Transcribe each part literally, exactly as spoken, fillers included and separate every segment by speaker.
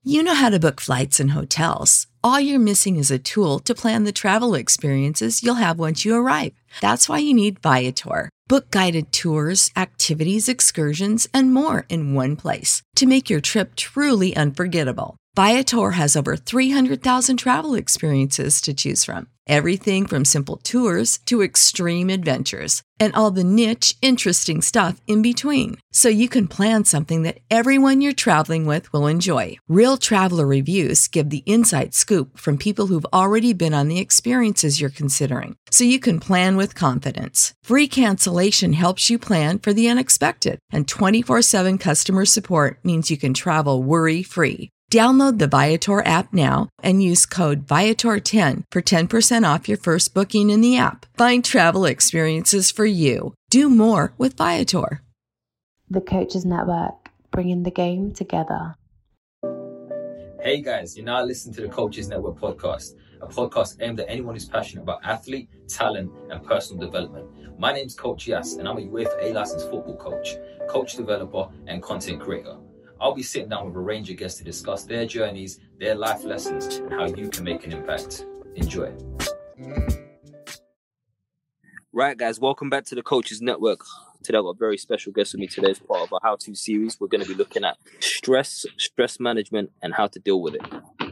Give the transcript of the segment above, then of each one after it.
Speaker 1: You know how to book flights and hotels. All you're missing is a tool to plan the travel experiences you'll have once you arrive. That's why you need Viator. Book guided tours, activities, excursions, and more in one place to make your trip truly unforgettable. Viator has over three hundred thousand travel experiences to choose from. Everything from simple tours to extreme adventures and all the niche, interesting stuff in between. So you can plan something that everyone you're traveling with will enjoy. Real traveler reviews give the inside scoop from people who've already been on the experiences you're considering. So you can plan with confidence. Free cancellation helps you plan for the unexpected. And twenty-four seven customer support means you can travel worry-free. Download the Viator app now and use code Viator ten for ten percent off your first booking in the app. Find travel experiences for you. Do more with Viator.
Speaker 2: The Coaches Network, bringing the game together.
Speaker 3: Hey guys, you're now listening to the Coaches Network podcast, a podcast aimed at anyone who's passionate about athlete, talent, and personal development. My name's Coach Yas, and I'm a UEFA A-licensed football coach, coach developer, and content creator. I'll be sitting down with a range of guests to discuss their journeys, their life lessons, and how you can make an impact. Enjoy. Right, guys, welcome back to the Coaches Network. Today I've got a very special guest with me today as part of our how-to series. We're going to be looking at stress, stress management, and how to deal with it.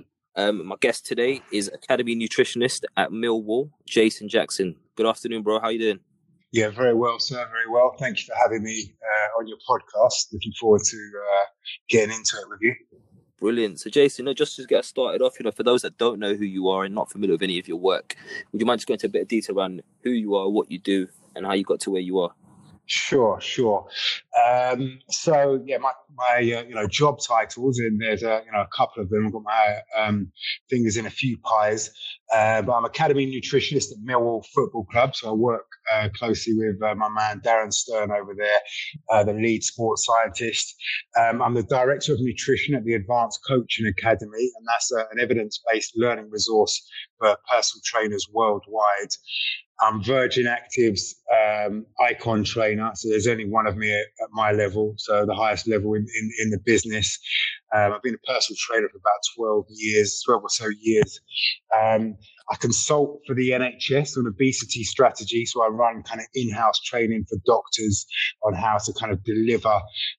Speaker 3: Um, my guest today is Academy Nutritionist at Millwall, Jason Jackson. Good afternoon, bro. How you doing?
Speaker 4: Yeah, very well, sir. Very well. Thank you for having me uh, on your podcast. Looking forward to uh, getting into it with you.
Speaker 3: Brilliant. So, Jason, you know, just to get us started off, you know, for those that don't know who you are and not familiar with any of your work, would you mind just going into a bit of detail around who you are, what you do, and how you got to where you are?
Speaker 4: Sure, sure. Um, so yeah, my my uh, you know job titles, and there's a you know a couple of them. I've got my um, fingers in a few pies. Uh, but I'm Academy Nutritionist at Millwall Football Club, so I work uh, closely with uh, my man Darren Stern over there, uh, the lead sports scientist. Um, I'm the Director of Nutrition at the Advanced Coaching Academy, and that's uh, an evidence-based learning resource for personal trainers worldwide. I'm Virgin Active's um, icon trainer, so there's only one of me at, at my level, so the highest level in, in, in the business. Um, I've been a personal trainer for about twelve years, twelve or so years. Um, I consult for the N H S on obesity strategy, so I run kind of in-house training for doctors on how to kind of deliver,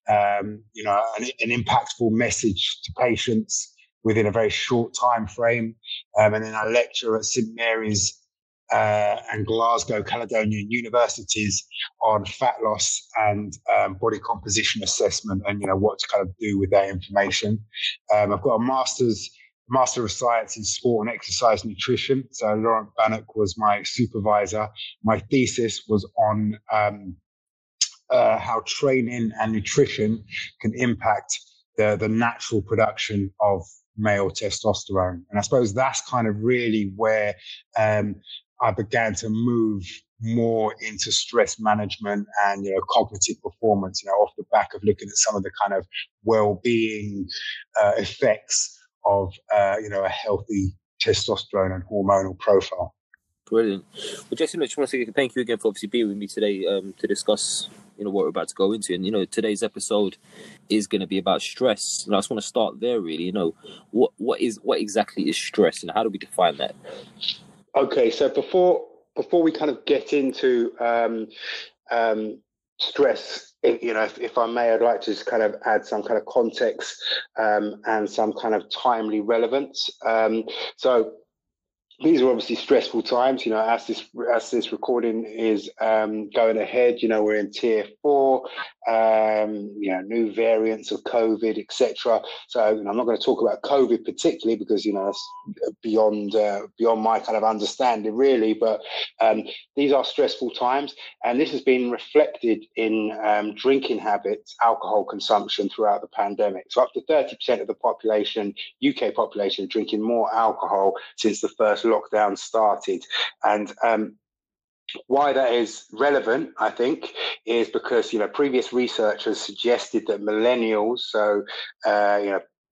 Speaker 4: um, you know, an, an impactful message to patients within a very short time frame. Um, and then I lecture at St Mary's Uh, and Glasgow Caledonian universities on fat loss and um, body composition assessment, and you know what to kind of do with that information. Um, I've got a master's master of science in sport and exercise nutrition. So Laurent Bannock was my supervisor. My thesis was on um, uh, how training and nutrition can impact the the natural production of male testosterone, and I suppose that's kind of really where um, I began to move more into stress management and, you know, cognitive performance, you know, off the back of looking at some of the kind of well-being uh, effects of, uh, you know, a healthy testosterone and hormonal profile.
Speaker 3: Brilliant. Well, Jason, I just want to say thank you again for obviously being with me today um, to discuss, you know, what we're about to go into. And, you know, today's episode is going to be about stress. And I just want to start there, really. You know, what what is what exactly is stress, and how do we define that?
Speaker 4: Okay, so before before we kind of get into um, um, stress, if, you know, if, if I may, I'd like to just kind of add some kind of context um, and some kind of timely relevance. Um, so these are obviously stressful times, you know, as this as this recording is um, going ahead, you know, we're in tier four, um, you know, new variants of COVID, et cetera. So, you know, I'm not going to talk about COVID particularly because, you know, it's beyond uh, beyond my kind of understanding really. But um, these are stressful times, and this has been reflected in um, drinking habits, alcohol consumption throughout the pandemic. So up to thirty percent of the population, U K population, drinking more alcohol since the first lockdown started. And um, why that is relevant, I think, is because, you know, previous research has suggested that millennials, so, uh, you know,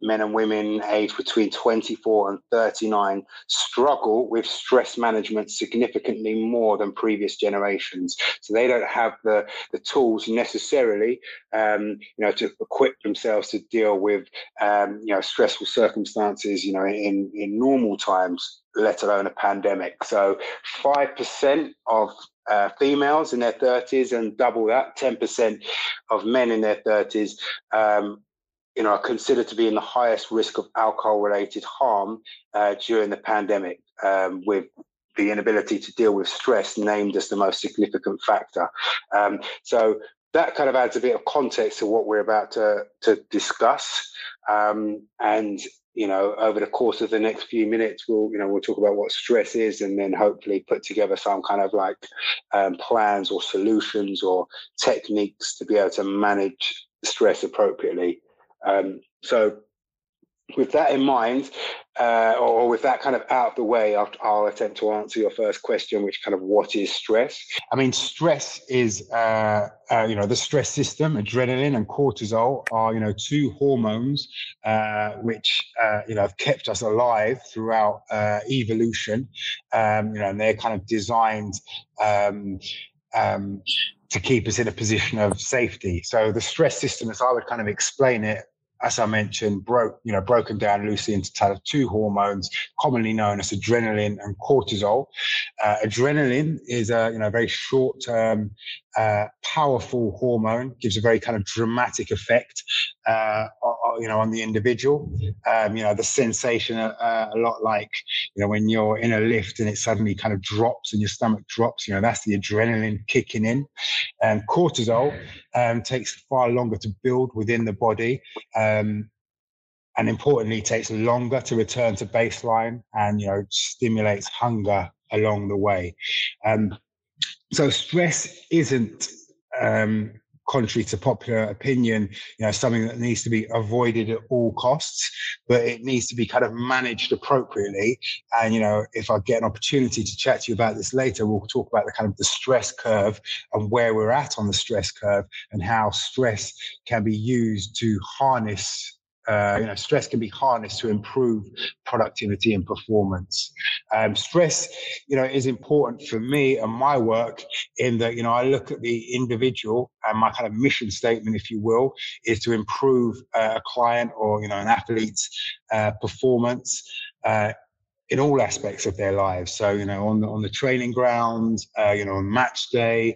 Speaker 4: men and women aged between twenty-four and thirty-nine struggle with stress management significantly more than previous generations. So they don't have the, the tools necessarily, um, you know, to equip themselves to deal with, um, you know, stressful circumstances, you know, in, in normal times, let alone a pandemic. So five percent of uh, females in their thirties and double that, ten percent of men in their thirties, um, you know, are considered to be in the highest risk of alcohol-related harm uh, during the pandemic, um, with the inability to deal with stress named as the most significant factor. Um, so that kind of adds a bit of context to what we're about to, to discuss. Um, and, you know, over the course of the next few minutes, we'll, you know, we'll talk about what stress is and then hopefully put together some kind of like um, plans or solutions or techniques to be able to manage stress appropriately. Um, so with that in mind, uh, or with that kind of out of the way, I'll, I'll attempt to answer your first question, which kind of what is stress? I mean, stress is, uh, uh, you know, the stress system, adrenaline and cortisol are, you know, two hormones uh, which, uh, you know, have kept us alive throughout uh, evolution, um, you know, and they're kind of designed um, um, to keep us in a position of safety. So the stress system, as I would kind of explain it, as I mentioned, broke, you know, broken down loosely into two hormones, commonly known as adrenaline and cortisol. Uh, adrenaline is a, you know, very short-term, uh, powerful hormone, gives a very kind of dramatic effect, uh, you know, on the individual. Um, you know, the sensation, uh, a lot like, you know, when you're in a lift and it suddenly kind of drops and your stomach drops, you know, that's the adrenaline kicking in. And cortisol um, takes far longer to build within the body. Um, and importantly, takes longer to return to baseline and, you know, stimulates hunger along the way. Um, so stress isn't, um, contrary to popular opinion, you know, something that needs to be avoided at all costs, but it needs to be kind of managed appropriately. And, you know, if I get an opportunity to chat to you about this later, we'll talk about the kind of the stress curve and where we're at on the stress curve and how stress can be used to harness Uh, you know, stress can be harnessed to improve productivity and performance. Um, stress, you know, is important for me and my work in that, you know, I look at the individual and my kind of mission statement, if you will, is to improve uh, a client or, you know, an athlete's uh, performance uh, in all aspects of their lives. So, you know, on the, on the training ground, uh, you know, on match day,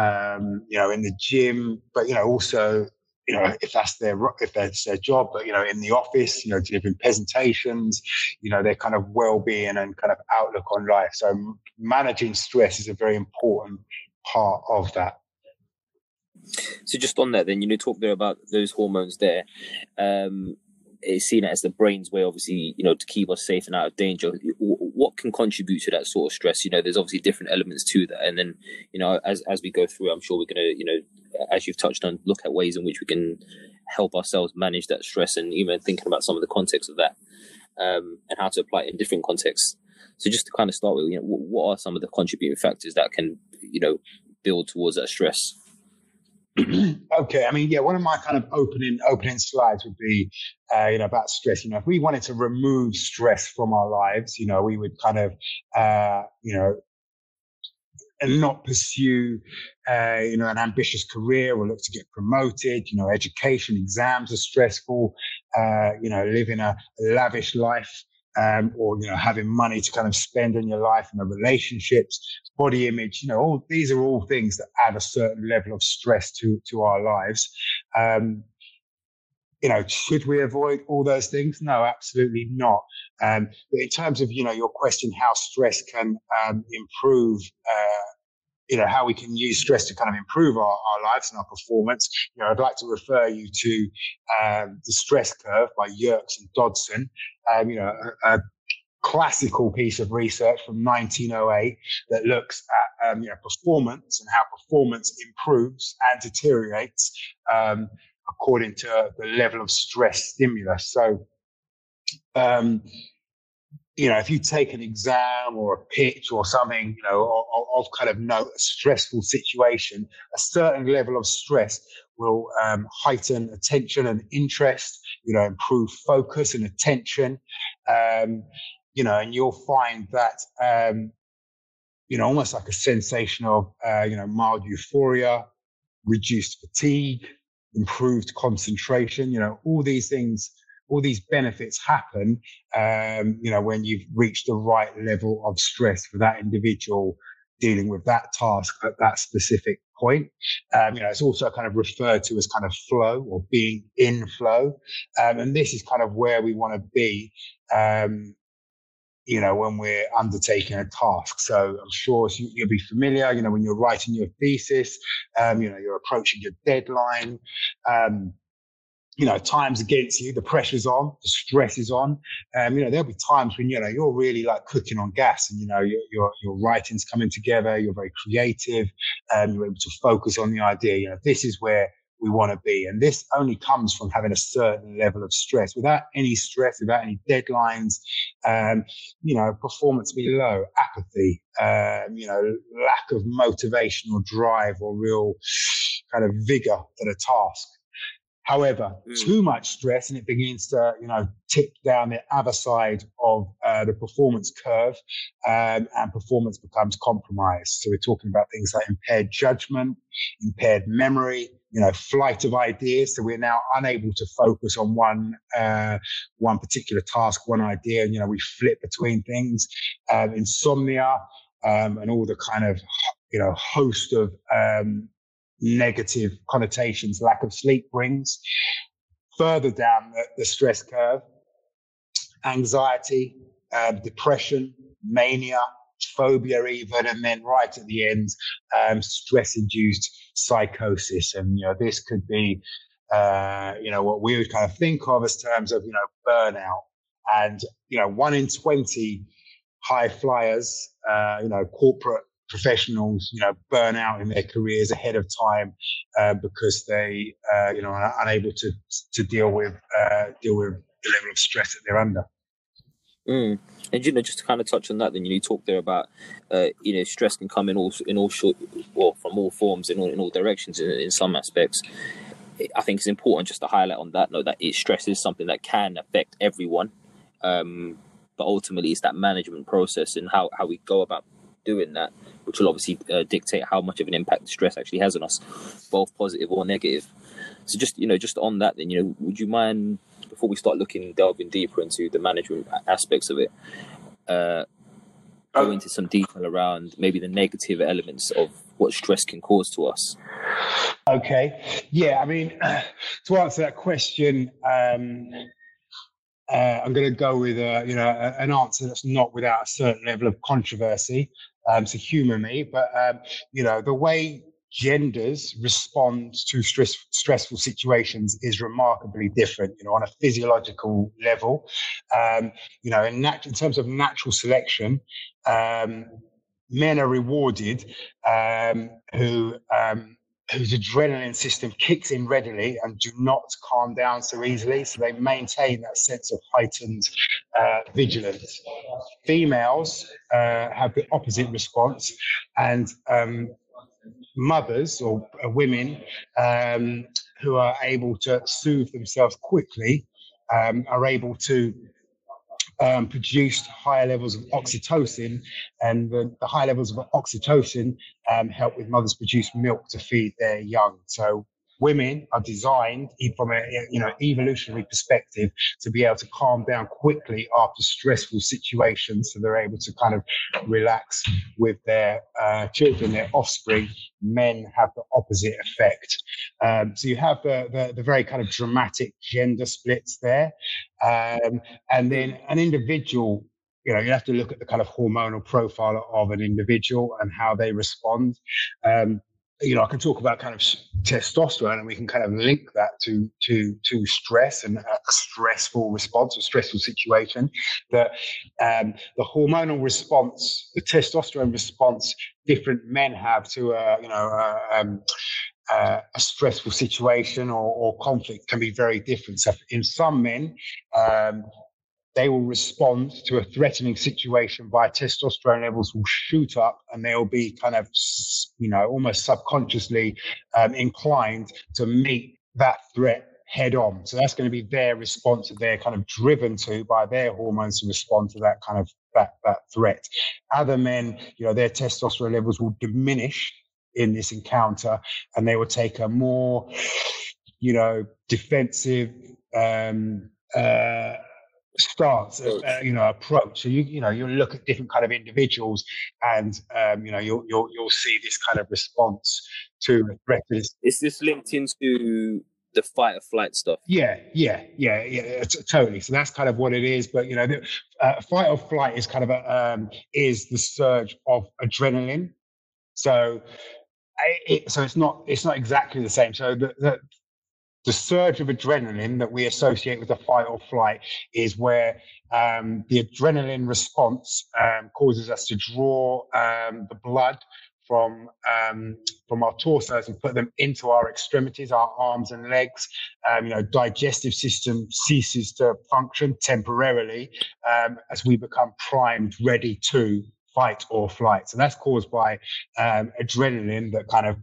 Speaker 4: um, you know, in the gym, but, you know, also, you know, if that's their if that's their job, but, you know, in the office, you know, delivering presentations, you know, their kind of well-being and kind of outlook on life. So managing stress is a very important part of that.
Speaker 3: So just on that, then, you know, talk there about those hormones there. Um, it's seen as the brain's way, obviously, you know, to keep us safe and out of danger. What can contribute to that sort of stress? You know, there's obviously different elements to that. And then, you know, as as we go through, I'm sure we're going to, you know, as you've touched on, look at ways in which we can help ourselves manage that stress and even thinking about some of the context of that um, and how to apply it in different contexts. So just to kind of start with, you know, what are some of the contributing factors that can, you know, build towards that stress?
Speaker 4: Okay, I mean, yeah, one of my kind of opening opening slides would be, uh, you know, about stress. You know, if we wanted to remove stress from our lives, you know, we would kind of, uh, you know, and not pursue, uh, you know, an ambitious career or look to get promoted. You know, education, exams are stressful. Uh, you know, living a lavish life. Um, or, you know, having money to kind of spend on your life and the relationships, body image, you know, all these are all things that add a certain level of stress to, to our lives. Um, you know, should we avoid all those things? No, absolutely not. Um, but in terms of, you know, your question, how stress can um, improve, uh, you know, how we can use stress to kind of improve our, our lives and our performance. You know, I'd like to refer you to um, The Stress Curve by Yerkes and Dodson. Um, you know, a, a classical piece of research from nineteen oh eight that looks at, um, you know, performance and how performance improves and deteriorates um, according to the level of stress stimulus. So, um, you know, if you take an exam or a pitch or something, you know, of, of kind of no a stressful situation, a certain level of stress will um, heighten attention and interest, you know, improve focus and attention, um, you know, and you'll find that, um, you know, almost like a sensation of, uh, you know, mild euphoria, reduced fatigue, improved concentration, you know, all these things, all these benefits happen, um, you know, when you've reached the right level of stress for that individual dealing with that task at that specific point. Um, you know, it's also kind of referred to as kind of flow or being in flow. Um, and this is kind of where we want to be, um, you know, when we're undertaking a task. So I'm sure you'll be familiar, you know, when you're writing your thesis, um, you know, you're approaching your deadline, um, you know, time's against you, the pressure's on, the stress is on. Um, you know, there'll be times when, you know, you're really like cooking on gas and, you know, your, your, your writing's coming together, you're very creative, um, you're able to focus on the idea. You know, this is where we want to be. And this only comes from having a certain level of stress. Without any stress, without any deadlines, um, you know, performance be low, apathy, um, you know, lack of motivation or drive or real kind of vigor for the task. However, mm. too much stress and it begins to, you know, tip down the other side of uh, the performance curve, um, and performance becomes compromised. So we're talking about things like impaired judgment, impaired memory, you know, flight of ideas. So we're now unable to focus on one uh, one particular task, one idea, and, you know, we flip between things. Um, insomnia, um, and all the kind of, you know, host of um negative connotations lack of sleep brings. Further down the, the stress curve, anxiety, uh, depression, mania, phobia even, and then right at the end, um, stress-induced psychosis. And, you know, this could be, uh, you know, what we would kind of think of as terms of, you know, burnout. And, you know, one in twenty high flyers, uh, you know, corporate professionals, you know, burn out in their careers ahead of time uh, because they, uh, you know, are unable to to deal with uh, deal with the level of stress that they're under.
Speaker 3: Mm. And you know, just to kind of touch on that, then you talk there about, uh, you know, stress can come in all in all short, well, from all forms, in all in all directions. In, in some aspects, I think it's important just to highlight on that note that it, stress is something that can affect everyone, um, but ultimately it's that management process and how how we go about doing that, which will obviously uh, dictate how much of an impact stress actually has on us, both positive or negative. So just, you know, just on that then, you know, would you mind, before we start looking, delving deeper into the management aspects of it, uh, go into some detail around maybe the negative elements of what stress can cause to us?
Speaker 4: Okay. Yeah, I mean, uh, to answer that question, um, uh, I'm going to go with, uh, you know, a, an answer that's not without a certain level of controversy. Um, to humour me, but um, you know, the way genders respond to stress, stressful situations is remarkably different. You know, on a physiological level, um, you know, in, nat- in terms of natural selection, um, men are rewarded um, who um, whose adrenaline system kicks in readily and do not calm down so easily. So they maintain that sense of heightened uh, vigilance. Females uh, have the opposite response, and um, mothers or uh, women um, who are able to soothe themselves quickly um, are able to Um, produced higher levels of oxytocin, and the, the high levels of oxytocin um, help with mothers produce milk to feed their young. So women are designed from a, you know, evolutionary perspective to be able to calm down quickly after stressful situations, so they're able to kind of relax with their uh, children, their offspring. Men have the opposite effect. Um, so you have the, the, the very kind of dramatic gender splits there. Um, and then an individual, you know, you have to look at the kind of hormonal profile of an individual and how they respond. Um, you know, I can talk about kind of testosterone, and we can kind of link that to to to stress and a stressful response, a stressful situation. That um, the hormonal response, the testosterone response, different men have to, uh, you know, uh, um, uh, a stressful situation or, or conflict can be very different. So in some men, um, they will respond to a threatening situation by testosterone levels will shoot up, and they'll be kind of, you know, almost subconsciously um, inclined to meet that threat head on. So that's going to be their response that they're kind of driven to by their hormones to respond to that kind of that, that threat. Other men, you know, their testosterone levels will diminish in this encounter, and they will take a more, you know, defensive um, uh, stance, uh, you know, approach. So you, you know, you'll look at different kind of individuals, and um, you know, you'll you'll you'll see this kind of response to a threat.
Speaker 3: Is this linked into the fight or flight stuff?
Speaker 4: Yeah, yeah, yeah, yeah, t- totally. So that's kind of what it is. But you know, the, uh, fight or flight is kind of a um, is the surge of adrenaline. So, I, it, so it's not it's not exactly the same. So the, the the surge of adrenaline that we associate with the fight or flight is where um, the adrenaline response um, causes us to draw um, the blood from um, from our torsos and put them into our extremities, our arms and legs. Um, you know, digestive system ceases to function temporarily um, as we become primed, ready to fight or flight. So that's caused by um, adrenaline that kind of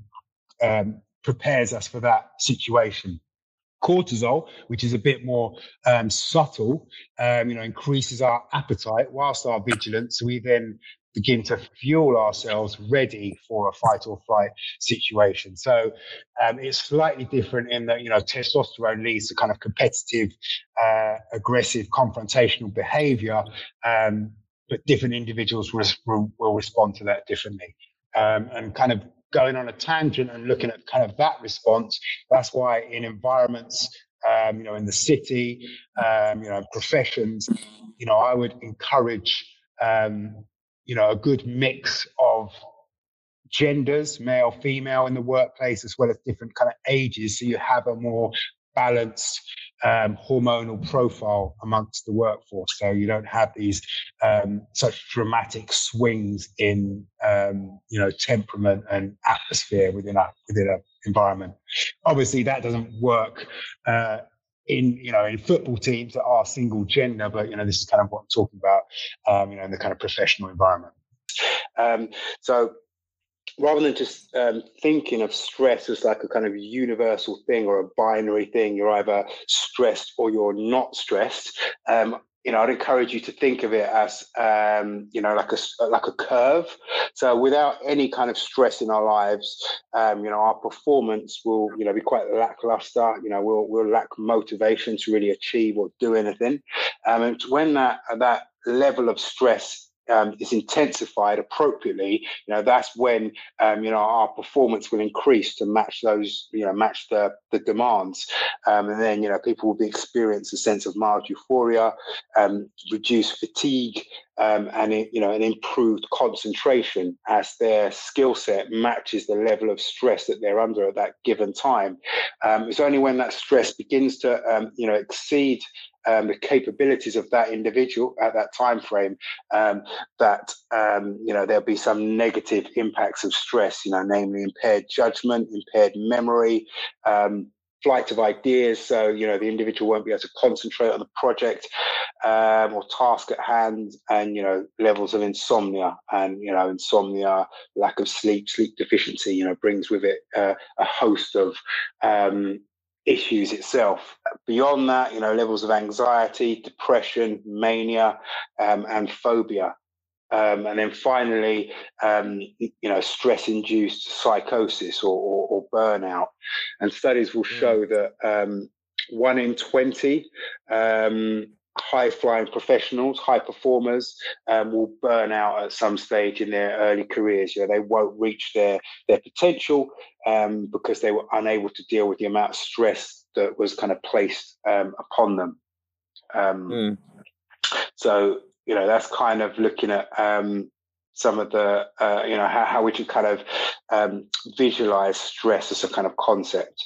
Speaker 4: um, prepares us for that situation. Cortisol, which is a bit more um, subtle, um, you know, increases our appetite whilst our vigilance. So we then begin to fuel ourselves ready for a fight or flight situation. So um, it's slightly different in that, you know, testosterone leads to kind of competitive, uh, aggressive, confrontational behavior, um, but different individuals will, will respond to that differently. Um, and kind of going on a tangent and looking at kind of that response, that's why in environments, um, you know, in the city, um, you know, professions, you know, I would encourage, um, you know, a good mix of genders, male, female in the workplace, as well as different kind of ages. So you have a more balanced um, hormonal profile amongst the workforce. So you don't have these um, such dramatic swings in, um, you know, temperament and atmosphere within a within an environment. Obviously, that doesn't work uh, in, you know, in football teams that are single gender, but, you know, this is kind of what I'm talking about, um, you know, in the kind of professional environment. Um, so rather than just um, thinking of stress as like a kind of universal thing or a binary thing, you're either stressed or you're not stressed. Um, you know, I'd encourage you to think of it as, um, you know, like a like a curve. So without any kind of stress in our lives, um, you know, our performance will, you know, be quite lackluster. You know, we'll we'll lack motivation to really achieve or do anything. Um, and when that that level of stress Um, is intensified appropriately, you know, that's when, um, you know, our performance will increase to match those, you know, match the, the demands. Um, and then, you know, people will be experience a sense of mild euphoria, um, reduced fatigue, um, and, it, you know, an improved concentration as their skill set matches the level of stress that they're under at that given time. Um, it's only when that stress begins to, um, you know, exceed Um, the capabilities of that individual at that time frame, um, that um, you know, there'll be some negative impacts of stress, you know, namely impaired judgment, impaired memory, um, flight of ideas. So, you know, the individual won't be able to concentrate on the project um, or task at hand, and, you know, levels of insomnia and, you know, insomnia, lack of sleep, sleep deficiency, you know, brings with it uh, a host of um, issues itself. Beyond that, you know, levels of anxiety, depression, mania, um, and phobia. Um, and then finally, um, you know, stress-induced psychosis or, or, or burnout. And studies will show that um, one in twenty um, high-flying professionals, high performers, um, will burn out at some stage in their early careers. You know, they won't reach their their potential um, because they were unable to deal with the amount of stress that was kind of placed um, upon them. Um, mm. So, you know, that's kind of looking at um, some of the, uh, you know, how, how we should kind of um, visualize stress as a kind of concept.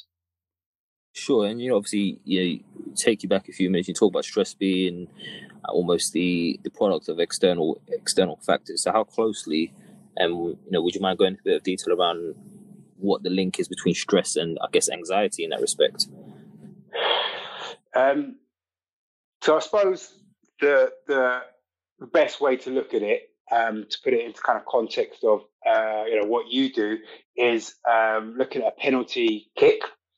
Speaker 3: Sure, and you know, obviously, you know, take you back a few minutes. You talk about stress being almost the, the product of external external factors. So, how closely, and um, you know, would you mind going into a bit of detail around what the link is between stress and, I guess, anxiety in that respect?
Speaker 4: Um, so, I suppose the the best way to look at it, um, to put it into kind of context of uh, you know what you do, is um, looking at a penalty kick.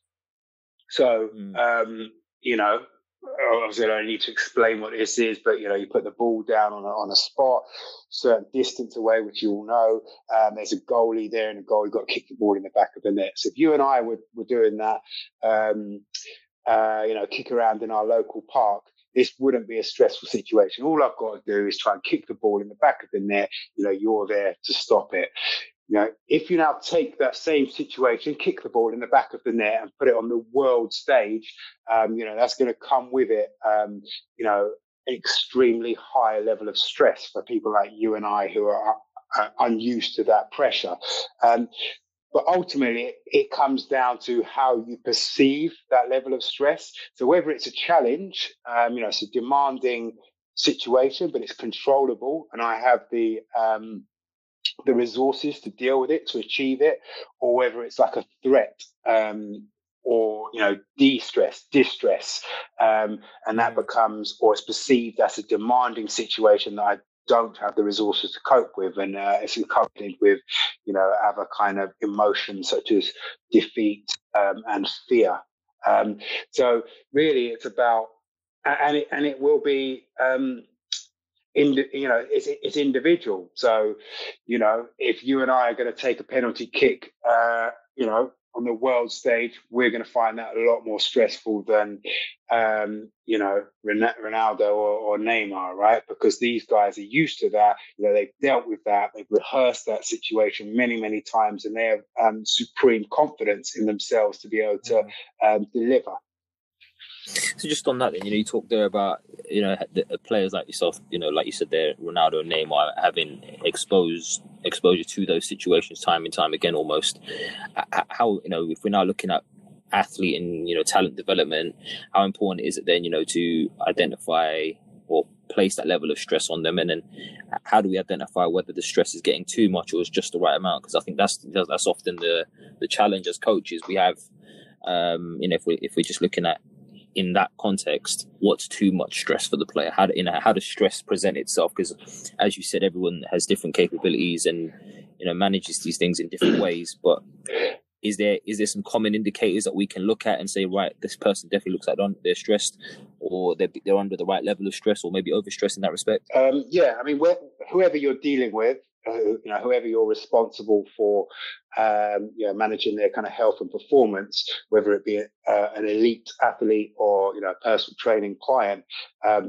Speaker 4: So mm. um, you know, obviously I don't need to explain what this is, but you know, you put the ball down on a, on a spot, certain distance away, which you all know. Um, there's a goalie there, and a goal, you've got to kick the ball in the back of the net. So if you and I were, were doing that, um, uh, you know, kick around in our local park, this wouldn't be a stressful situation. All I've got to do is try and kick the ball in the back of the net. You know, you're there to stop it. You know, if you now take that same situation, kick the ball in the back of the net and put it on the world stage, um, you know, that's going to come with it, um, you know, an extremely high level of stress for people like you and I who are uh, unused to that pressure. Um, but ultimately, it comes down to how you perceive that level of stress. So whether it's a challenge, um, you know, it's a demanding situation, but it's controllable, and I have the um, the resources to deal with it, to achieve it, or whether it's like a threat, um, or, you know, de-stress, distress, um, and that becomes, or it's perceived as a demanding situation that I don't have the resources to cope with, and uh, it's accompanied with, you know, other kind of emotions such as defeat um, and fear. Um, so really, it's about, and it and it will be. Um, In, you know, it's, it's individual. So, you know, if you and I are going to take a penalty kick, uh, you know, on the world stage, we're going to find that a lot more stressful than, um, you know, Ronaldo or, or Neymar, right? Because these guys are used to that. You know, they've dealt with that. They've rehearsed that situation many, many times, and they have um, supreme confidence in themselves to be able to um, deliver.
Speaker 3: So just on that, then, you know, you talked there about, you know, the players like yourself, you know, like you said there, Ronaldo and Neymar having exposed exposure to those situations time and time again, almost. How, you know, if we're now looking at athlete and, you know, talent development, how important is it then, you know, to identify or place that level of stress on them, and then how do we identify whether the stress is getting too much or is just the right amount? Because I think that's that's often the the challenge as coaches. We have, um, you know, if we if we're just looking at in that context, what's too much stress for the player? How do, you know, how does stress present itself? Because, as you said, everyone has different capabilities and, you know, manages these things in different ways. But is there is there some common indicators that we can look at and say, right, this person definitely looks like they're stressed, or they're they're under the right level of stress, or maybe overstressed in that respect?
Speaker 4: Um, yeah, I mean, whoever you're dealing with, Uh, you know, whoever you're responsible for, um, you know, managing their kind of health and performance, whether it be uh, an elite athlete or, you know, a personal training client, um,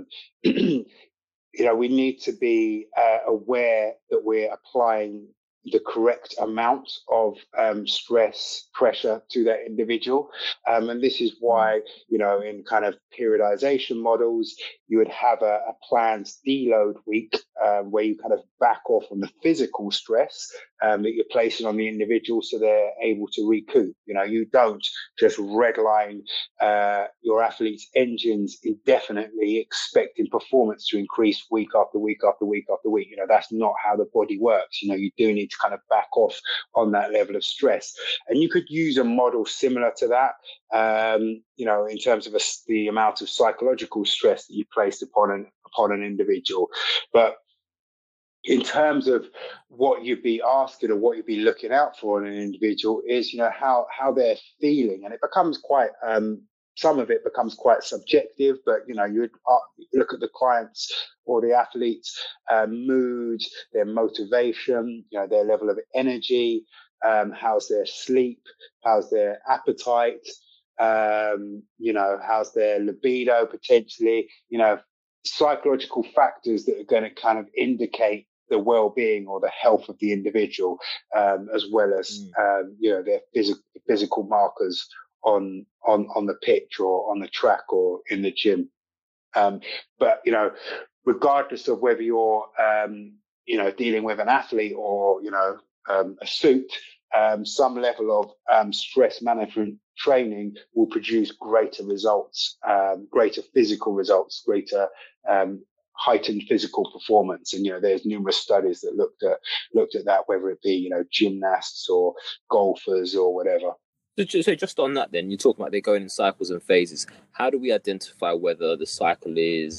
Speaker 4: you know, we need to be uh, aware that we're applying the correct amount of um, stress, pressure to that individual. Um, and this is why, you know, in kind of periodization models, you would have a, a planned deload week um, where you kind of back off on the physical stress um, that you're placing on the individual so they're able to recoup. You know, you don't just redline uh, your athletes' engines indefinitely expecting performance to increase week after week after week after week. You know, that's not how the body works. You know, you do need to kind of back off on that level of stress. And you could use a model similar to that, um, you know, in terms of a, the amount of psychological stress that you placed upon an, upon an individual. But in terms of what you'd be asking or what you'd be looking out for in an individual is, you know, how, how they're feeling. And it becomes quite, um, some of it becomes quite subjective, but, you know, you would look at the clients or the athletes' um, mood, their motivation, you know, their level of energy, um, how's their sleep, how's their appetite, um, you know, how's their libido potentially, you know, psychological factors that are going to kind of indicate the well-being or the health of the individual, um, as well as, mm. um, you know, their physical physical markers on on on the pitch or on the track or in the gym. Um, but, you know, regardless of whether you're, um, you know, dealing with an athlete or, you know, um, a suit, um, some level of um, stress management training will produce greater results, um, greater physical results, greater um, heightened physical performance. And, you know, there's numerous studies that looked at looked at that, whether it be, you know, gymnasts or golfers or whatever.
Speaker 3: So just on that then, you're talking about they're going in cycles and phases. How do we identify whether the cycle is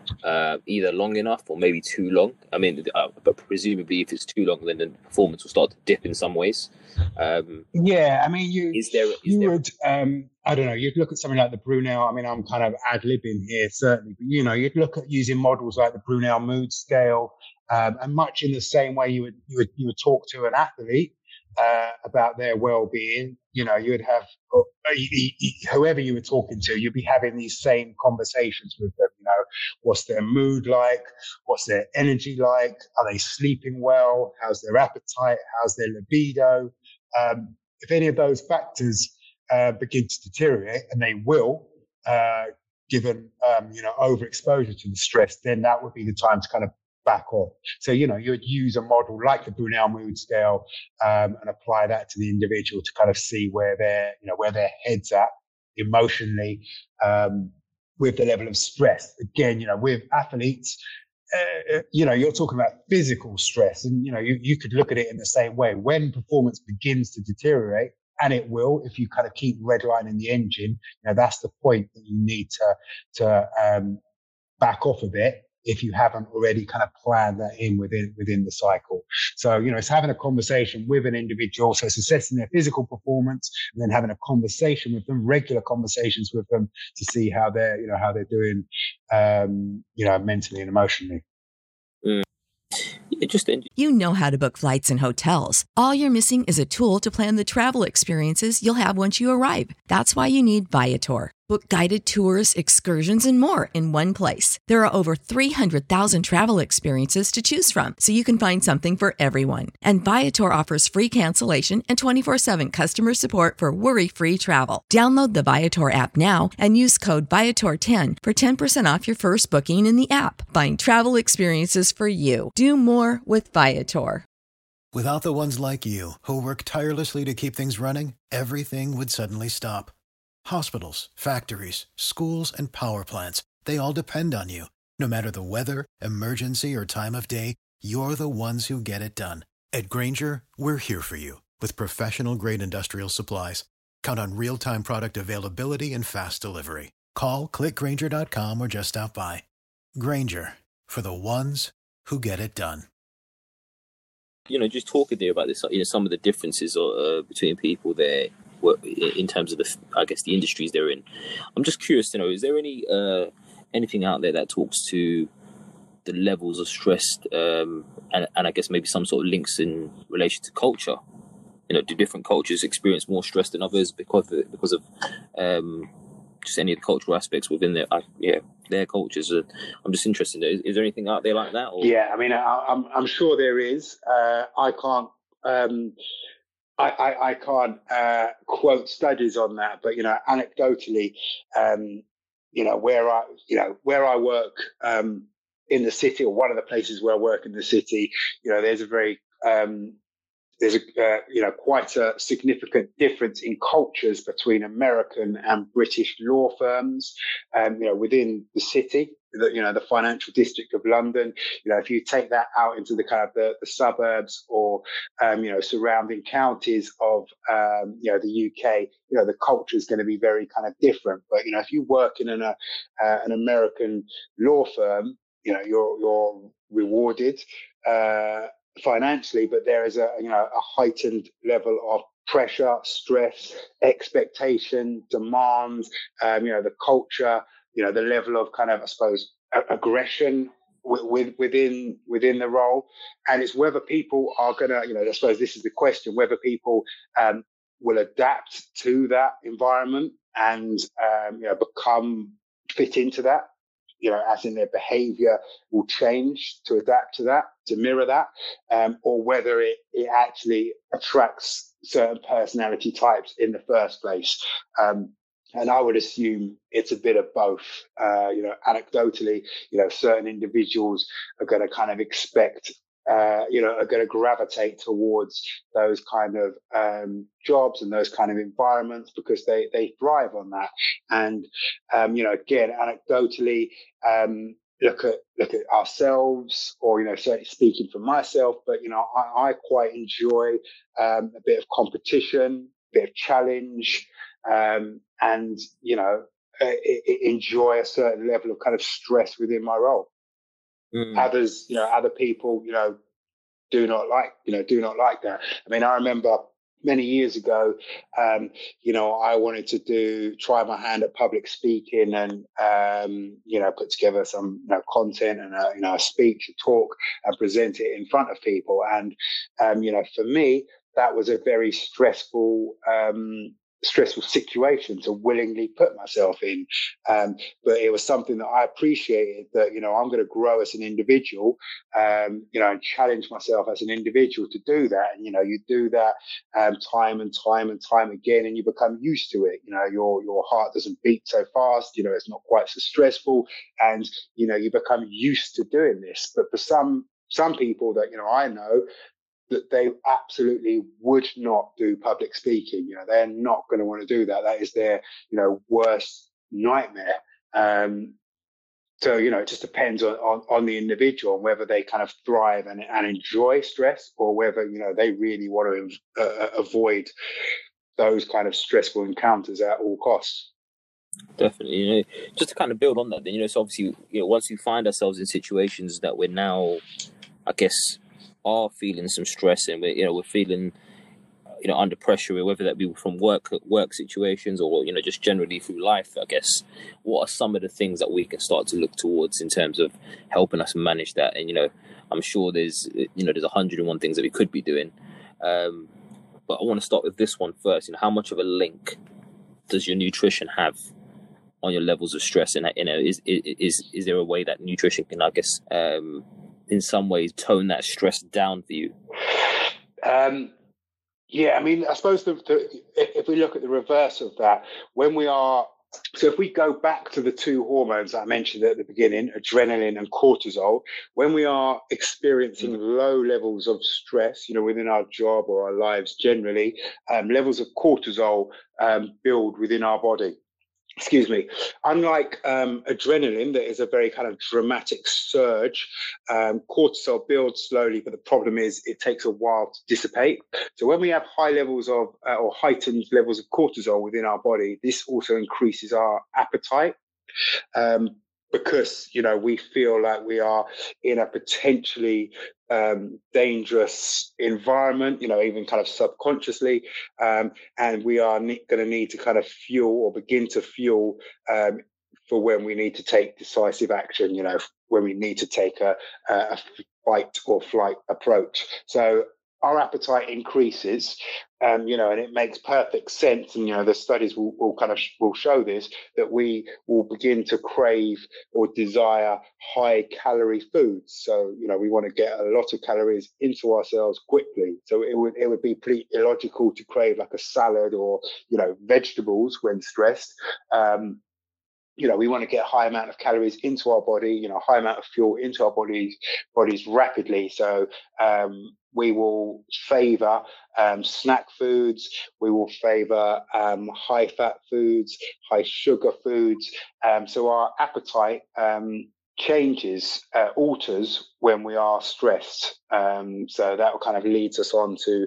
Speaker 3: uh, either long enough or maybe too long. I mean, uh, but presumably if it's too long, then the performance will start to dip in some ways. Um,
Speaker 4: yeah, I mean, you
Speaker 3: is there, is
Speaker 4: you
Speaker 3: there...
Speaker 4: would, um, I don't know, you'd look at something like the Brunel. I mean, I'm kind of ad-libbing here, certainly, but, you know, you'd look at using models like the Brunel mood scale, um, and much in the same way you would, you would, you would talk to an athlete uh, about their well-being. You know, you would have uh, whoever you were talking to, you'd be having these same conversations with them. You know, what's their mood like? What's their energy like? Are they sleeping well? How's their appetite? How's their libido? Um, if any of those factors uh, begin to deteriorate, and they will, uh, given um, you know overexposure to the stress, then that would be the time to kind of back off. So, you know, you would use a model like the Brunel mood scale um, and apply that to the individual to kind of see where their, you know, where their head's at emotionally um, with the level of stress. Again, you know, with athletes, uh, you know, you're talking about physical stress, and, you know, you, you could look at it in the same way. When performance begins to deteriorate, and it will, if you kind of keep redlining the engine, you know, that's the point that you need to, to um, back off a bit, if you haven't already kind of planned that in within within the cycle. So, you know, it's having a conversation with an individual. So it's assessing their physical performance and then having a conversation with them, regular conversations with them to see how they're, you know, how they're doing, um, you know, mentally and emotionally.
Speaker 3: Mm. Yeah, just in-
Speaker 1: You know how to book flights and hotels. All you're missing is a tool to plan the travel experiences you'll have once you arrive. That's why you need Viator. Book guided tours, excursions, and more in one place. There are over three hundred thousand travel experiences to choose from, so you can find something for everyone. And Viator offers free cancellation and twenty-four seven customer support for worry-free travel. Download the Viator app now and use code Viator ten for ten percent off your first booking in the app. Find travel experiences for you. Do more with Viator.
Speaker 5: Without the ones like you, who work tirelessly to keep things running, everything would suddenly stop. Hospitals, factories, schools, and power plants, they all depend on you. No matter the weather, emergency, or time of day, you're the ones who get it done. At Grainger, we're here for you with professional-grade industrial supplies. Count on real-time product availability and fast delivery. Call, click Grainger dot com, or just stop by. Grainger, for the ones who get it done.
Speaker 3: You know, just talking there about this, you know, some of the differences uh, between people there in terms of the, I guess, the industries they're in. I'm just curious to know, is there any uh, anything out there that talks to the levels of stress um, and, and I guess maybe some sort of links in relation to culture? You know, do different cultures experience more stress than others because of, because of um, just any of the cultural aspects within their, uh, yeah, their cultures? Uh, I'm just interested. Is, is there anything out there like that? Or?
Speaker 4: Yeah, I mean, I, I'm I'm sure there is. Uh, I can't. Um, I, I, I can't uh, quote studies on that, but, you know, anecdotally, um, you know, where I, you know, where I work um, in the city, or one of the places where I work in the city, you know, there's a very, um, there's a, uh, you know, quite a significant difference in cultures between American and British law firms, um, you know, within the city. The, you know, the financial district of London. You know, if you take that out into the kind of the, the suburbs or, um, you know, surrounding counties of, um, you know, the U K, you know, the culture is going to be very kind of different. But, you know, if you work in an, uh, uh, an American law firm, you know, you're, you're rewarded uh, financially, but there is a, you know, a heightened level of pressure, stress, expectation, demands, um, you know, the culture, you know, the level of kind of, I suppose, aggression with, with, within within the role. And it's whether people are going to, you know, I suppose this is the question, whether people um, will adapt to that environment and, um, you know, become fit into that, you know, as in their behavior will change to adapt to that, to mirror that, um, or whether it, it actually attracts certain personality types in the first place. Um, And I would assume it's a bit of both. Uh, you know, anecdotally, you know, certain individuals are going to kind of expect, uh, you know, are going to gravitate towards those kind of um, jobs and those kind of environments because they they thrive on that. And um, you know, again, anecdotally, um, look at look at ourselves, or you know, certainly speaking for myself, but you know, I, I quite enjoy um, a bit of competition, a bit of challenge. Um, and, you know, uh, enjoy a certain level of kind of stress within my role. Mm. Others, you know, other people, you know, do not like, you know, do not like that. I mean, I remember many years ago, um, you know, I wanted to do, try my hand at public speaking and, um, you know, put together some, you know, content and, a, you know, a speech, a talk and present it in front of people. And, um, you know, for me, that was a very stressful, um, stressful situation to willingly put myself in. Um, but it was something that I appreciated, that, you know, I'm going to grow as an individual, um, you know, and challenge myself as an individual to do that. And, you know, you do that um, time and time and time again, and you become used to it. You know, your, your heart doesn't beat so fast, you know, it's not quite so stressful, and, you know, you become used to doing this. But for some, some people that, you know, I know, that they absolutely would not do public speaking. You know, they're not going to want to do that. That is their, you know, worst nightmare. Um, so, you know, it just depends on, on, on the individual and whether they kind of thrive and, and enjoy stress, or whether, you know, they really want to uh, avoid those kind of stressful encounters at all costs.
Speaker 3: Definitely. You know, just to kind of build on that, then, you know, so obviously, you know, once we find ourselves in situations that we're now, I guess, are feeling some stress, and we're, you know, we're feeling, you know, under pressure, whether that be from work work situations or, you know, just generally through life, I guess, what are some of the things that we can start to look towards in terms of helping us manage that? And, you know, I'm sure there's, you know, there's a hundred and one things that we could be doing. Um, but I want to start with this one first. You know, how much of a link does your nutrition have on your levels of stress? And, you know, is, is, is there a way that nutrition can, I guess, um, in some ways tone that stress down for you?
Speaker 4: Um, yeah, I mean, I suppose the, the, if we look at the reverse of that, when we are, so if we go back to the two hormones that I mentioned at the beginning, adrenaline and cortisol, when we are experiencing mm-hmm. low levels of stress, you know, within our job or our lives generally, um, levels of cortisol um, build within our body. Excuse me. Unlike um, adrenaline, that is a very kind of dramatic surge, um, cortisol builds slowly, but the problem is it takes a while to dissipate. So when we have high levels of uh, or heightened levels of cortisol within our body, this also increases our appetite. Um, because, you know, we feel like we are in a potentially um, dangerous environment, you know, even kind of subconsciously, um, and we are ne- going to need to kind of fuel or begin to fuel um, for when we need to take decisive action, you know, when we need to take a, a fight or flight approach. So our appetite increases, um, you know, and it makes perfect sense. And, you know, the studies will, will kind of sh- will show this, that we will begin to crave or desire high calorie foods. So, you know, we want to get a lot of calories into ourselves quickly. So it would, it would be pretty illogical to crave like a salad or, you know, vegetables when stressed. Um, You know, we want to get a high amount of calories into our body, you know, a high amount of fuel into our bodies, bodies rapidly. So um, we will favor um, snack foods. We will favor um, high fat foods, high sugar foods. Um, so our appetite um, changes, uh, alters when we are stressed. Um, so that kind of leads us on to,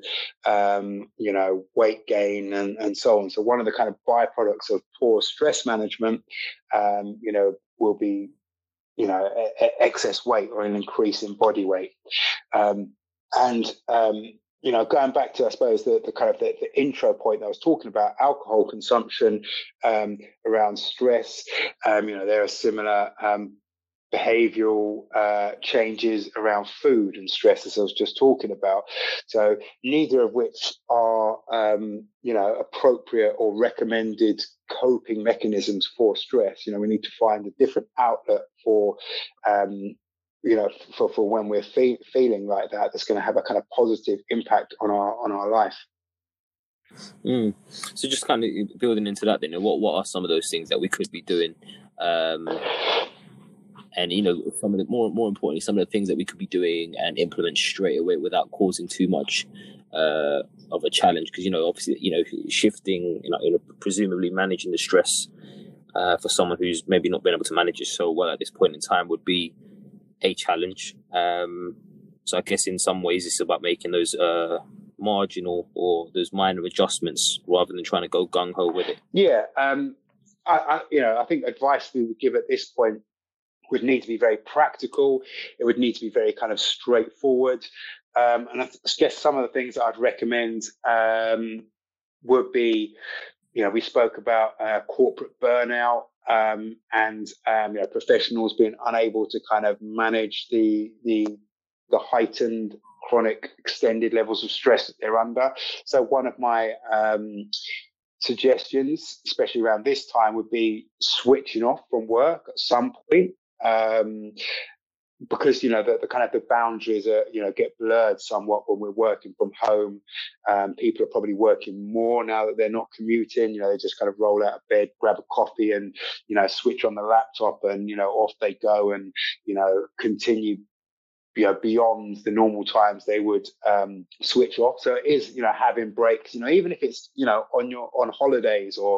Speaker 4: um, you know, weight gain and, and so on. So one of the kind of byproducts of poor stress management, um, you know, will be, you know, a, a excess weight or an increase in body weight. Um, and, um, you know, going back to, I suppose, the, the kind of the, the intro point that I was talking about, alcohol consumption um, around stress, um, you know, there are similar um, behavioral uh, changes around food and stress, as I was just talking about. So neither of which are, um, you know, appropriate or recommended coping mechanisms for stress. You know, we need to find a different outlet for, um, you know, for, for when we're fe- feeling like that, that's going to have a kind of positive impact on our on our life.
Speaker 3: Mm. So just kind of building into that, then, what what are some of those things that we could be doing? Um, And, you know, some of the more more importantly, some of the things that we could be doing and implement straight away without causing too much uh, of a challenge. Because, you know, obviously, you know, shifting, you know, you know presumably managing the stress uh, for someone who's maybe not been able to manage it so well at this point in time would be a challenge. Um, so I guess in some ways it's about making those uh, marginal or those minor adjustments rather than trying to go gung-ho with it.
Speaker 4: Yeah. Um I, I, you know, I think advice we would give at this point would need to be very practical. It would need to be very kind of straightforward. Um, and I guess some of the things that I'd recommend um, would be, you know, we spoke about uh, corporate burnout um, and um, you know, professionals being unable to kind of manage the the the heightened chronic extended levels of stress that they're under. So one of my um, suggestions, especially around this time, would be switching off from work at some point. Um, because, you know, the, the kind of the boundaries are, you know, get blurred somewhat when we're working from home. Um, people are probably working more now that they're not commuting. You know, they just kind of roll out of bed, grab a coffee and, you know, switch on the laptop and, you know, off they go and, you know, continue, you know, beyond the normal times they would um, switch off. So it is, you know, having breaks, you know, even if it's, you know, on your, on holidays or,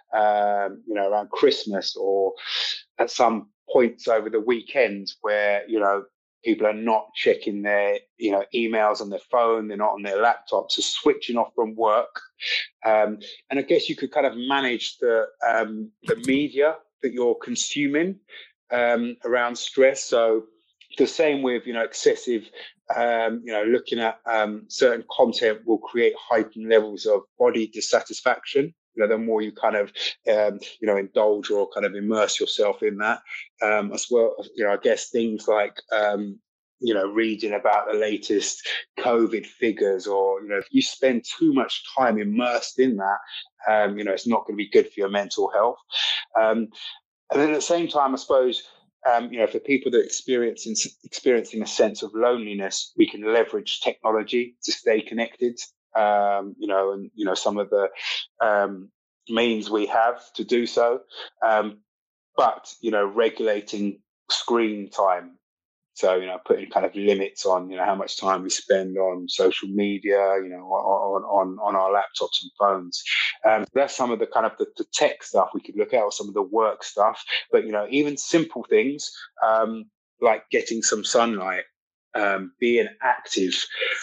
Speaker 4: um, you know, around Christmas or at some points over the weekend where, you know, people are not checking their, you know, emails on their phone, they're not on their laptops, so switching off from work. Um, and I guess you could kind of manage the, um, the media that you're consuming um, around stress. So the same with, you know, excessive, um, you know, looking at um, certain content will create heightened levels of body dissatisfaction. You know, the more you kind of, um, you know, indulge or kind of immerse yourself in that, um, as well, you know, I guess things like, um, you know, reading about the latest COVID figures or, you know, if you spend too much time immersed in that, um, you know, it's not going to be good for your mental health. Um, and then at the same time, I suppose, Um, you know, for people that are experiencing experiencing a sense of loneliness, we can leverage technology to stay connected. Um, you know, and you know some of the um, means we have to do so, um, but you know, regulating screen time. So, you know, putting kind of limits on, you know, how much time we spend on social media, you know, on on, on our laptops and phones. Um, that's some of the kind of the, the tech stuff we could look at, or some of the work stuff. But, you know, even simple things um, like getting some sunlight, um, being active,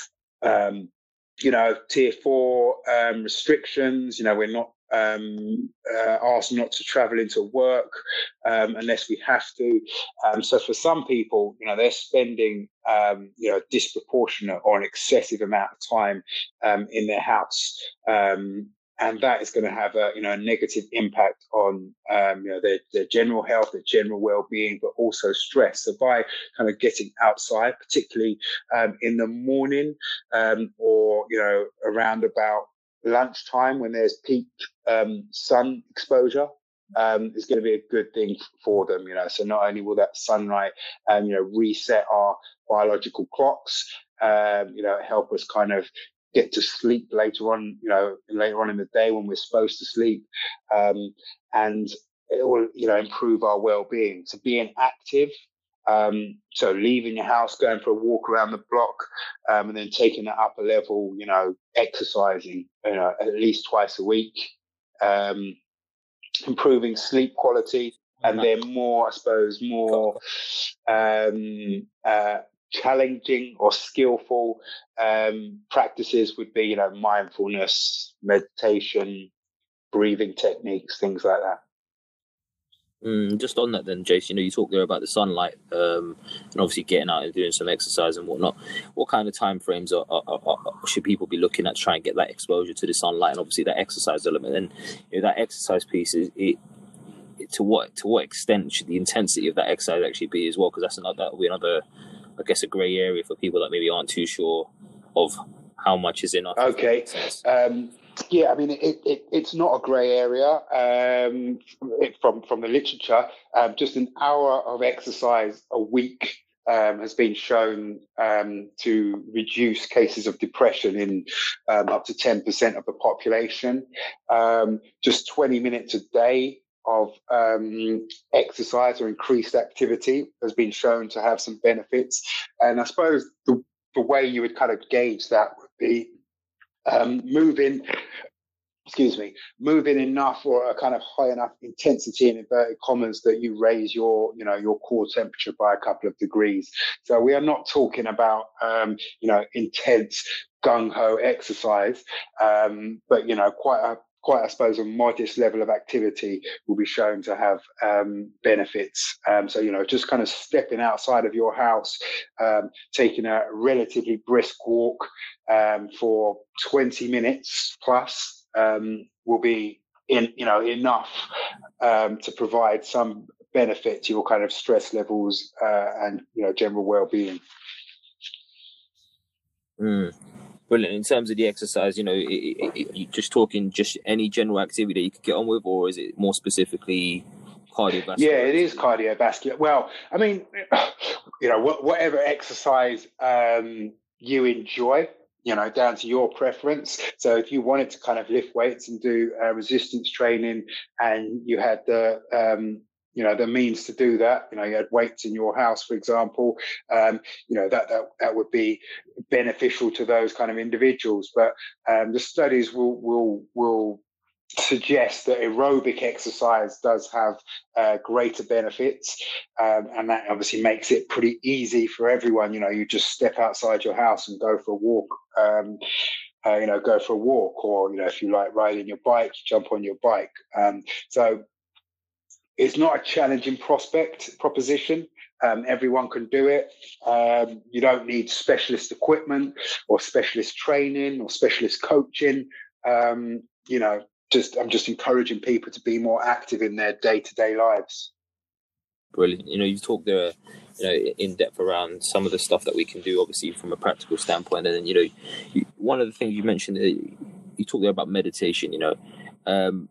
Speaker 4: um, you know, tier four um, restrictions, you know, we're not um uh, asked not to travel into work um unless we have to, um so for some people, you know, they're spending um you know disproportionate or an excessive amount of time um in their house, um and that is going to have a, you know, a negative impact on, um, you know, their, their general health, their general well-being, but also stress. So by kind of getting outside, particularly um, in the morning, um, or, you know, around about lunchtime when there's peak um, sun exposure, um, is going to be a good thing for them. You know, so not only will that sunlight, um, you know, reset our biological clocks, um, you know, help us kind of get to sleep later on, you know, later on in the day when we're supposed to sleep. Um, and it will, you know, improve our well-being. So being active, um, so leaving your house, going for a walk around the block, um, and then taking that up a level, you know, exercising, you know, at least twice a week, um, improving sleep quality, and then more, I suppose, more, um, uh, challenging or skillful um, practices would be, you know, mindfulness, meditation, breathing techniques, things like that.
Speaker 3: Mm, just on that then, Jason, you know, you talked there about the sunlight, um, and obviously getting out and doing some exercise and whatnot. What kind of time frames are, are, are, are, should people be looking at to try and get that exposure to the sunlight and obviously that exercise element? And you know, that exercise piece is it, it to what to what extent should the intensity of that exercise actually be as well? Because that's another that will be another, I guess, a grey area for people that maybe aren't too sure of how much is enough.
Speaker 4: Okay. Um, yeah, I mean, it, it, it's not a grey area um, it, from, from the literature. Um, just an hour of exercise a week um, has been shown um, to reduce cases of depression in um, up to ten percent of the population. Um, just twenty minutes a day of um, exercise or increased activity has been shown to have some benefits. And I suppose the, the way you would kind of gauge that would be um, moving, excuse me, moving enough or a kind of high enough intensity in inverted commas that you raise your, you know, your core temperature by a couple of degrees. So we are not talking about, um, you know, intense gung-ho exercise, um, but, you know, quite a quite, I suppose, a modest level of activity will be shown to have um, benefits. Um, so, you know, just kind of stepping outside of your house, um, taking a relatively brisk walk um, for twenty minutes plus um, will be, in you know, enough um, to provide some benefit to your kind of stress levels uh, and, you know, general well-being.
Speaker 3: Mm. Brilliant. In terms of the exercise, you know, it, it, it, you just talking just any general activity that you could get on with, or is it more specifically cardiovascular?
Speaker 4: Yeah, it is cardiovascular. Well, I mean, you know, wh- whatever exercise um, you enjoy, you know, down to your preference. So if you wanted to kind of lift weights and do uh, resistance training, and you had the um, you know, the means to do that, you know, you had weights in your house, for example, um, you know, that, that, that would be beneficial to those kind of individuals. But um, the studies will, will, will suggest that aerobic exercise does have uh, greater benefits. Um, and that obviously makes it pretty easy for everyone. You know, you just step outside your house and go for a walk. Um, uh, you know, go for a walk, or, you know, if you like riding your bike, jump on your bike. Um, so, It's not a challenging prospect proposition. Um, everyone can do it. Um, you don't need specialist equipment or specialist training or specialist coaching. Um, you know, just I'm just encouraging people to be more active in their day-to-day lives.
Speaker 3: Brilliant. You know, you talked there, you know, in depth around some of the stuff that we can do, obviously from a practical standpoint. And then, you know, you, one of the things you mentioned, uh, you talked there about meditation. You know. Um,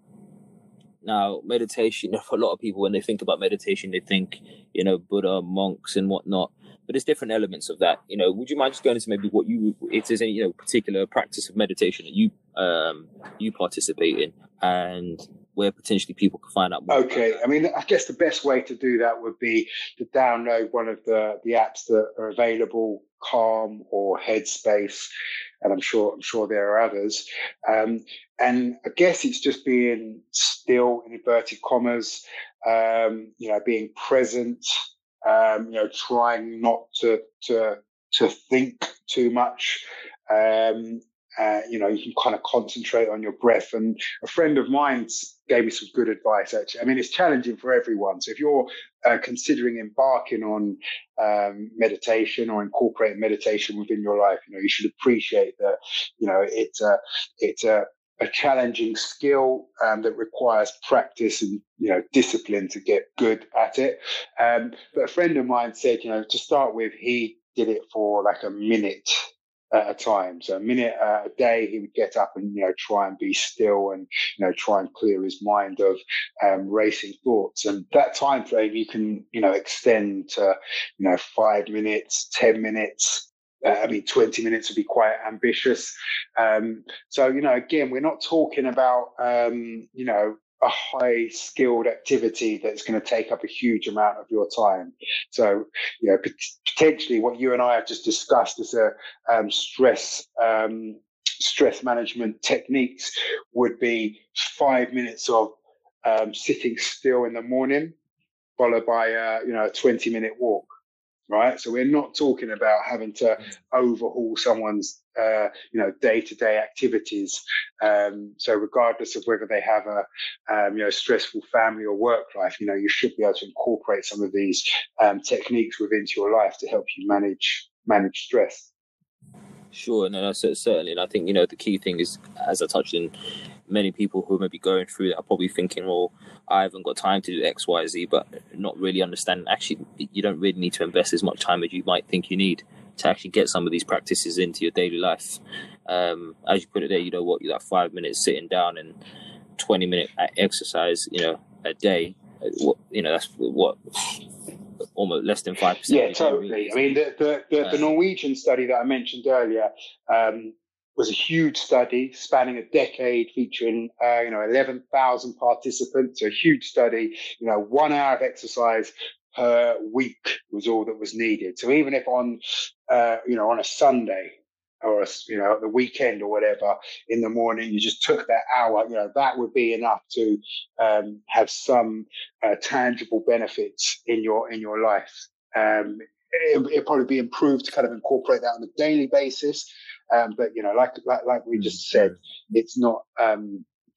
Speaker 3: Now, meditation, for a lot of people, when they think about meditation, they think, you know, Buddha, monks and whatnot. But there's different elements of that. You know, would you mind just going into maybe what you, if there's any, you know, particular practice of meditation that you um, you participate in, and where potentially people can find out more?
Speaker 4: Okay. I mean, I guess the best way to do that would be to download one of the, the apps that are available, Calm or Headspace, and I'm sure I'm sure there are others. Um, and I guess it's just being still, in inverted commas, um, you know, being present, um, you know, trying not to to to think too much. Um, uh, you know, you can kind of concentrate on your breath. And a friend of mine gave me some good advice, actually. I mean, it's challenging for everyone. So if you're uh, considering embarking on um, meditation or incorporating meditation within your life, you know, you should appreciate that, you know, it's a, it's a, a challenging skill um, that requires practice and, you know, discipline to get good at it. Um, but a friend of mine said, you know, to start with, he did it for like a minute at a time. So a minute uh, a day, he would get up and, you know, try and be still and, you know, try and clear his mind of um, racing thoughts. And that time frame you can, you know, extend to, you know, five minutes, ten minutes. Uh, I mean, twenty minutes would be quite ambitious. Um, so, you know, again, we're not talking about, um, you know, a high skilled activity that's going to take up a huge amount of your time. So, you know, potentially what you and I have just discussed as a um, stress, um, stress management techniques would be five minutes of um, sitting still in the morning, followed by, uh, you know, a twenty minute walk. Right. So we're not talking about having to overhaul someone's, uh, you know, day-to-day activities. Um, so regardless of whether they have a, um, you know, stressful family or work life, you know, you should be able to incorporate some of these um, techniques within your life to help you manage manage stress.
Speaker 3: Sure, no, no, certainly. And I think, you know, the key thing is, as I touched on, many people who may be going through that are probably thinking, well, I haven't got time to do X, Y, Z, but not really understanding. Actually, you don't really need to invest as much time as you might think you need to actually get some of these practices into your daily life. Um, as you put it there, you know what, you got five minutes sitting down and twenty minute exercise, you know, a day. What, you know, that's what, almost less than five percent.
Speaker 4: Yeah, totally. I mean, the the, the, the Norwegian study that I mentioned earlier um, was a huge study spanning a decade, featuring uh, you know eleven thousand participants. A huge study. You know, one hour of exercise per week was all that was needed. So even if on uh, you know on a Sunday or a, you know the weekend or whatever in the morning you just took that hour, you know that would be enough to um, have some uh, tangible benefits in your in your life. Um, it, it'd probably be improved to kind of incorporate that on a daily basis. Um, but you know, like like like we just said, it's not um,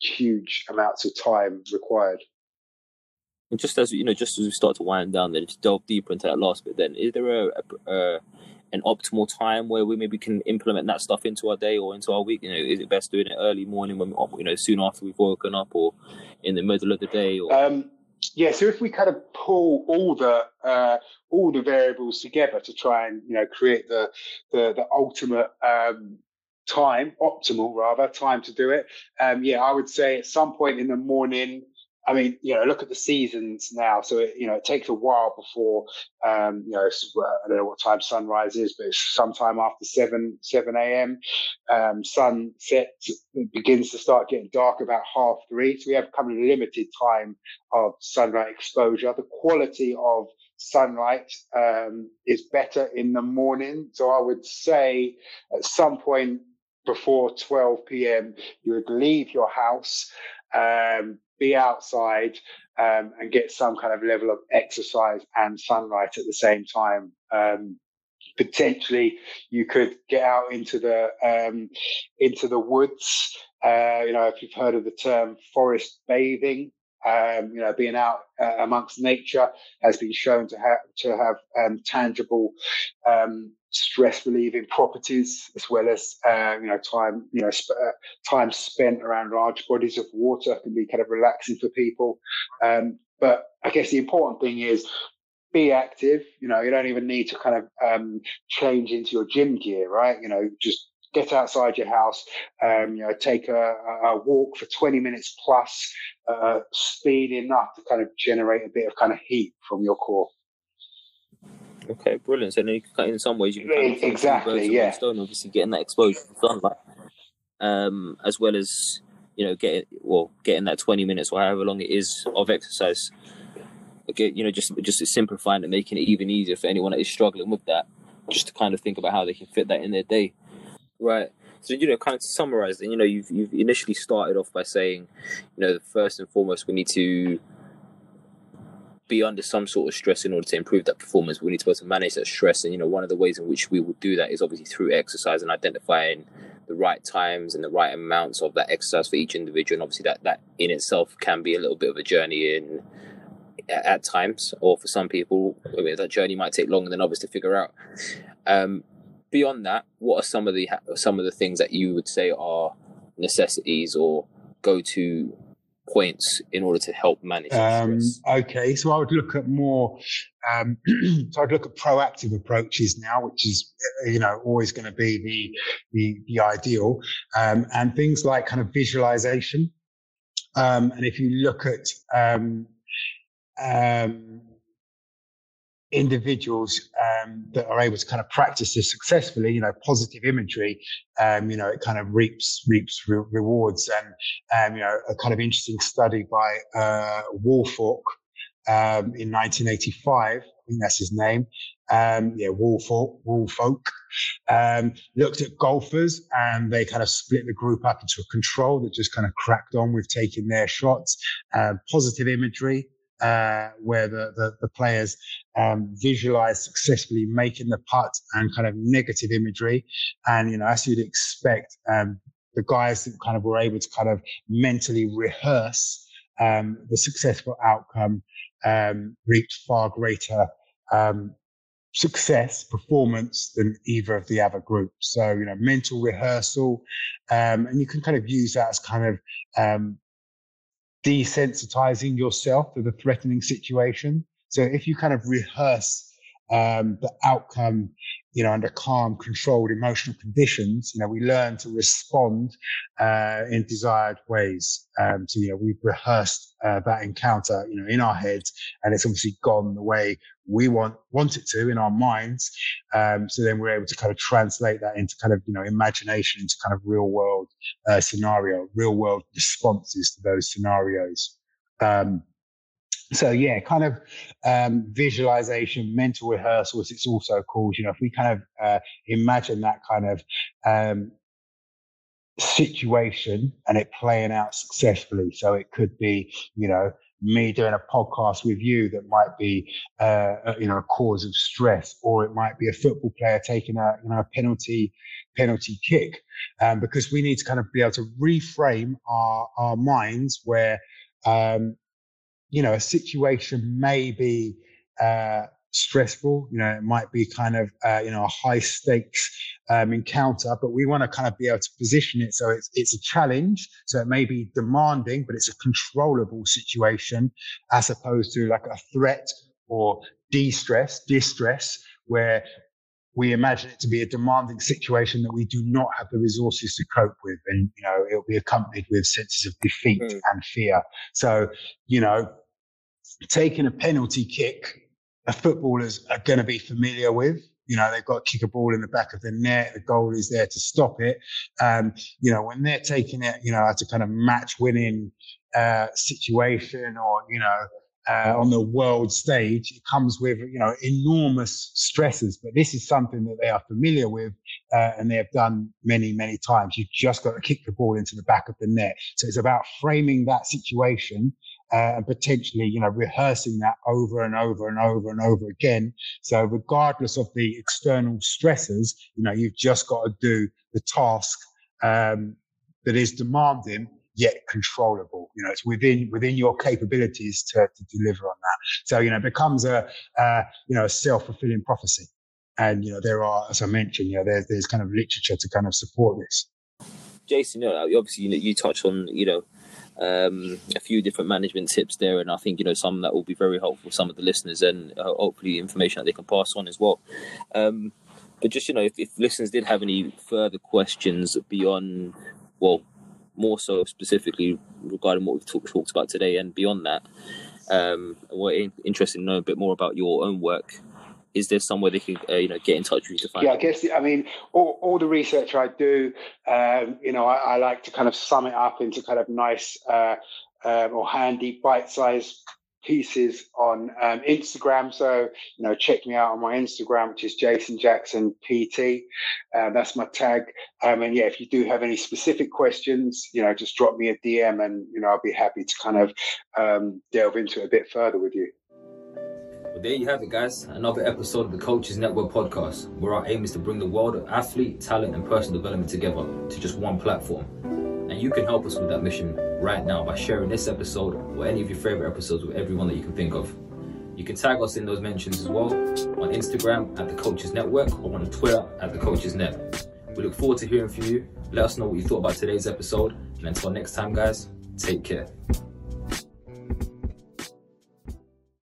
Speaker 4: huge amounts of time required.
Speaker 3: And just as you know, just as we start to wind down, then just delve deeper into that last bit. Then, is there a, a, a an optimal time where we maybe can implement that stuff into our day or into our week? You know, is it best doing it early morning when you know soon after we've woken up, or in the middle of the day? Or
Speaker 4: um, yeah, so if we kind of pull all the uh, all the variables together to try and you know create the the, the ultimate um, time, optimal rather time to do it. Um, yeah, I would say at some point in the morning. I mean, you know, look at the seasons now. So, it, you know, it takes a while before, um, you know, I don't know what time sunrise is, but it's sometime after seven, seven a.m. Um, sunset begins to start getting dark about half three. So we have kind of limited time of sunlight exposure. The quality of sunlight um, is better in the morning. So I would say at some point before twelve p.m., you would leave your house, um, be outside um, and get some kind of level of exercise and sunlight at the same time. Um, potentially, you could get out into the um, into the woods. Uh, you know, if you've heard of the term forest bathing, um, you know, being out uh, amongst nature has been shown to have to have um, tangible um, stress relieving properties, as well as uh, you know time you know sp- uh, time spent around large bodies of water can be kind of relaxing for people. Um, but I guess the important thing is be active. You know, you don't even need to kind of um, change into your gym gear, right? You know, just get outside your house, um, you know, take a, a walk for twenty minutes plus, uh, speed enough to kind of generate a bit of kind of heat from your core.
Speaker 3: Okay, brilliant. So then you can, in some ways, you can kind of
Speaker 4: exactly,
Speaker 3: two
Speaker 4: yeah.
Speaker 3: birds of one stone, obviously getting that exposure to sunlight, um, as well as you know getting well getting that twenty minutes or however long it is of exercise. Okay, you know, just just simplifying and making it even easier for anyone that is struggling with that, just to kind of think about how they can fit that in their day. Right. So, you know, kind of to summarize, you know, you've you've initially started off by saying, you know, first and foremost, we need to be under some sort of stress in order to improve that performance. We need to be able to manage that stress. And, you know, one of the ways in which we will do that is obviously through exercise and identifying the right times and the right amounts of that exercise for each individual. And obviously that, that in itself can be a little bit of a journey in at times, or for some people, I mean, that journey might take longer than others to figure out. Um, beyond that, what are some of the some of the things that you would say are necessities or go-to points in order to help manage
Speaker 4: um,
Speaker 3: stress?
Speaker 4: Okay, so I would look at more. Um, so I'd look at proactive approaches now, which is you know always going to be the the, the ideal, um, and things like kind of visualization. Um, and if you look at um, um, individuals um, that are able to kind of practice this successfully, you know, positive imagery, um, you know, it kind of reaps reaps re- rewards. And um, you know, a kind of interesting study by uh, Woolfolk um, in nineteen eighty-five, I think that's his name. Um, yeah, Woolfolk, Woolfolk um, looked at golfers, and they kind of split the group up into a control that just kind of cracked on with taking their shots. Uh, positive imagery. Uh, where the, the, the players um, visualize successfully making the putt, and kind of negative imagery. And, you know, as you'd expect, um, the guys that kind of were able to kind of mentally rehearse um, the successful outcome um, reached far greater um, success, performance than either of the other groups. So, you know, mental rehearsal, um, and you can kind of use that as kind of um, desensitizing yourself to the threatening situation. So if you kind of rehearse um, the outcome, you know, under calm, controlled emotional conditions, you know, we learn to respond uh, in desired ways. Um, so, you know, we've rehearsed uh, that encounter, you know, in our heads, and it's obviously gone the way we want want it to in our minds. Um, so then we're able to kind of translate that into kind of, you know, imagination, into kind of real world uh, scenario, real world responses to those scenarios. Um, So yeah, kind of um, visualization, mental rehearsals, it's also called, you know, if we kind of uh, imagine that kind of um, situation and it playing out successfully. So it could be, you know, me doing a podcast with you that might be, uh, a, you know, a cause of stress, or it might be a football player taking a, you know, a penalty, penalty kick, um, because we need to kind of be able to reframe our, our minds where, um, you know, a situation may be, uh, stressful, you know, it might be kind of, uh, you know, a high stakes um, encounter, but we want to kind of be able to position it so it's it's a challenge. So it may be demanding, but it's a controllable situation, as opposed to like a threat or de-stress, distress, where we imagine it to be a demanding situation that we do not have the resources to cope with, and you know, it'll be accompanied with senses of defeat mm. and fear. So, you know, taking a penalty kick, the footballers are going to be familiar with. You know, they've got to kick a ball in the back of the net. The goal is there to stop it. Um, you know, when they're taking it, you know, as a kind of match-winning uh, situation, or, you know, uh, on the world stage, it comes with, you know, enormous stresses. But this is something that they are familiar with, uh, and they have done many, many times. You've just got to kick the ball into the back of the net. So it's about framing that situation, Uh, and potentially, you know, rehearsing that over and over and over and over again. So regardless of the external stressors, you know, you've just got to do the task um, that is demanding yet controllable. You know, it's within within your capabilities to, to deliver on that. So, you know, it becomes a, uh, you know, a self-fulfilling prophecy. And, you know, there are, as I mentioned, you know, there's, there's kind of literature to kind of support this.
Speaker 3: Jason, you know, obviously, you know, you touched on, you know, Um, a few different management tips there, and I think, you know, some that will be very helpful for some of the listeners, and uh, hopefully information that they can pass on as well. Um, but just, you know, if, if listeners did have any further questions beyond, well, more so specifically regarding what we've talk, talked about today and beyond that, um, we're interested in knowing a bit more about your own work. Is there somewhere they can, uh, you know, get in touch with you to find?
Speaker 4: Yeah, I guess, I mean, all, all the research I do, um, you know, I, I like to kind of sum it up into kind of nice uh, um, or handy bite-sized pieces on um, Instagram. So, you know, check me out on my Instagram, which is Jason Jackson P T. Uh, that's my tag. Um, and yeah, if you do have any specific questions, you know, just drop me a D M, and, you know, I'll be happy to kind of um, delve into it a bit further with you.
Speaker 3: Well, there you have it, guys. Another episode of the Coaches Network podcast, where our aim is to bring the world of athlete, talent, and personal development together to just one platform. And you can help us with that mission right now by sharing this episode or any of your favorite episodes with everyone that you can think of. You can tag us in those mentions as well on Instagram at the Coaches Network, or on Twitter at the Coaches Net. We look forward to hearing from you. Let us know what you thought about today's episode. And until next time, guys, take care.